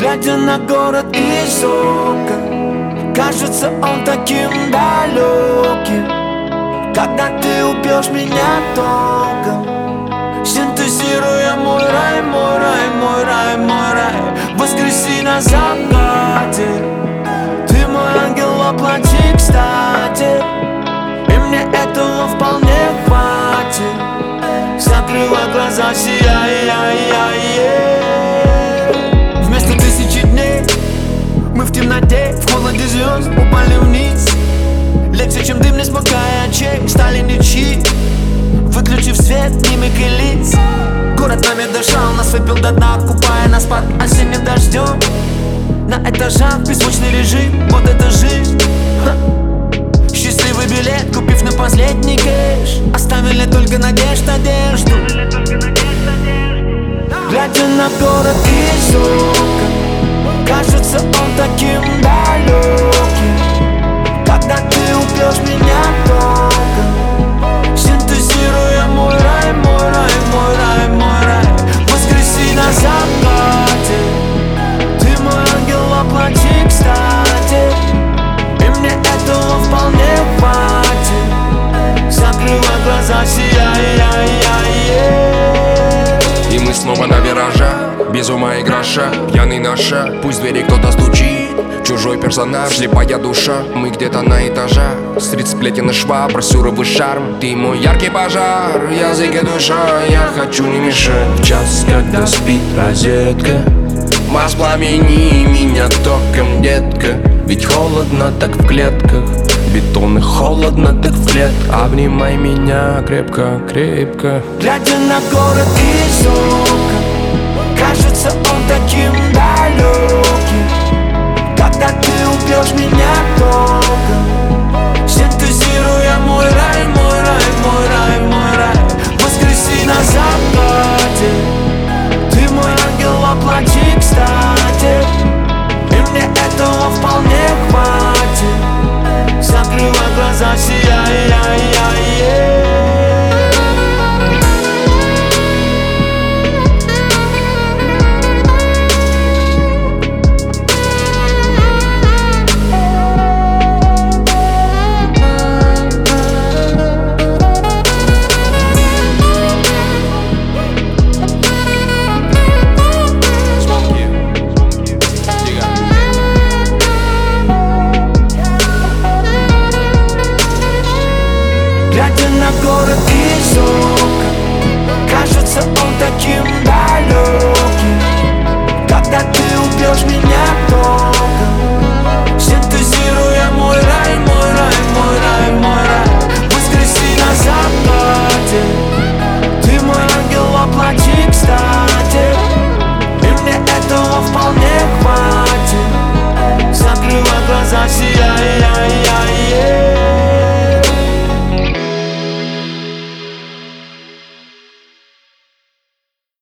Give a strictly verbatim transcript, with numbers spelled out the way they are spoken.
Глядя на город из окон, кажется он таким далеким. Когда ты убьешь меня током, синтезируя мой рай, мой рай, мой рай, мой рай, воскреси на закате. Ты мой ангел, воплоти кстати, и мне этого вполне хватит. Закрыла глаза, сияй, яй, яй, яй. Вместо тысячи дней мы в темноте, в холоде звезд упали вниз. Легче, чем дым, не смыкая очей, стали ничьи. Выключив свет, мимик и лиц. Город нами дышал, нас выпил до дна, купая нас под осенним дождем. На этажах беззвучный режим, вот это жизнь. Ха. Счастливый билет, купив на последний кэш, оставили только надежд, одежду. Глядя на город из окон, кажется он таким далеким. Когда ты убьешь меня током, синтезируя мой рай, мой рай, мой рай, мой рай, воскреси на закате. Ты мой ангел, воплоти кстати, и мне этого вполне хватит. Закрыла глаза, сияй, яй, яй, яй. И мы снова на виражах, без ума и гроша, пьяный на шаг, пусть в двери кто-то стучит. Чужой персонаж, слепая душа, мы где-то на этажах. Стрит сплетен и швабр, сюровый шарм. Ты мой яркий пожар, язык и душа, я хочу не мешать. В час, когда спит розетка, воспламени меня током, детка. ведь холодно так в клетках, бетон и холодно так в клетках. Обнимай меня крепко, крепко. Глядя на город из окон, кажется он таким далеким. Когда ты убьешь меня током, синтезируя мой рай, мой рай, мой рай, мой рай, воскреси на закате. Ты мой ангел, воплоти кстати, и мне этого вполне хватит. Закрыла глаза, сияй, яй, яй, яй. Глядя на город из окон, кажется он таким